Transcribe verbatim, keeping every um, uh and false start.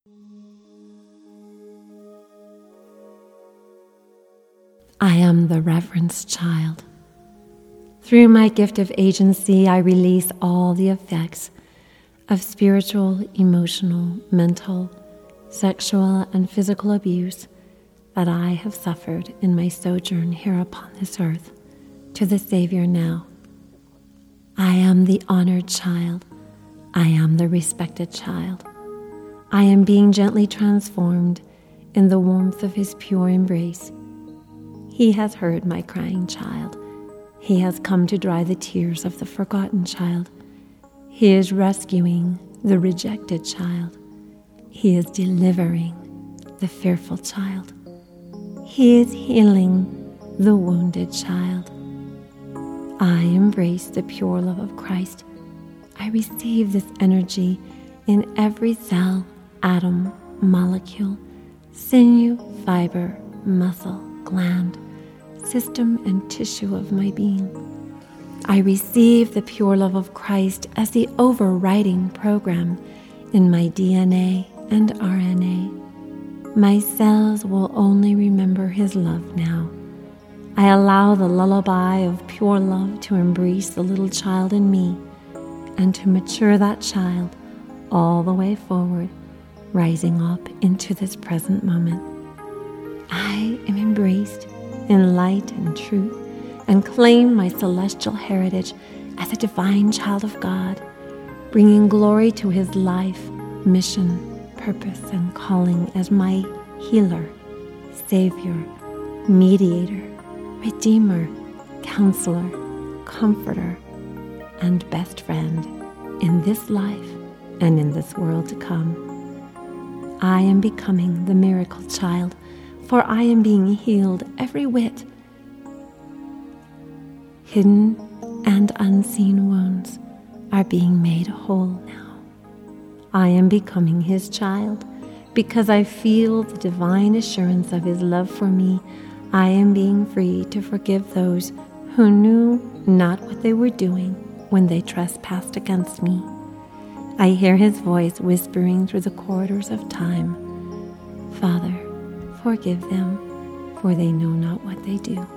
I am the reverenced child. Through my gift of agency, I release all the effects of spiritual, emotional, mental, sexual, and physical abuse that I have suffered in my sojourn here upon this earth to the Savior now. I am the honored child. I am the respected child. I am being gently transformed in the warmth of His pure embrace. He has heard my crying child. He has come to dry the tears of the forgotten child. He is rescuing the rejected child. He is delivering the fearful child. He is healing the wounded child. I embrace the pure love of Christ. I receive this energy in every cell, atom, molecule, sinew, fiber, muscle, gland, system, and tissue of my being. I receive the pure love of Christ as the overriding program in my D N A and R N A. My cells will only remember His love now. I allow the lullaby of pure love to embrace the little child in me and to mature that child all the way forward, rising up into this present moment. I am embraced in light and truth and claim my celestial heritage as a divine child of God, bringing glory to His life, mission, purpose, and calling as my healer, Savior, mediator, Redeemer, Counselor, Comforter, and best friend in this life and in this world to come. I am becoming the miracle child, for I am being healed every whit. Hidden and unseen wounds are being made whole now. I am becoming His child because I feel the divine assurance of His love for me. I am being free to forgive those who knew not what they were doing when they trespassed against me. I hear His voice whispering through the corridors of time, "Father, forgive them, for they know not what they do."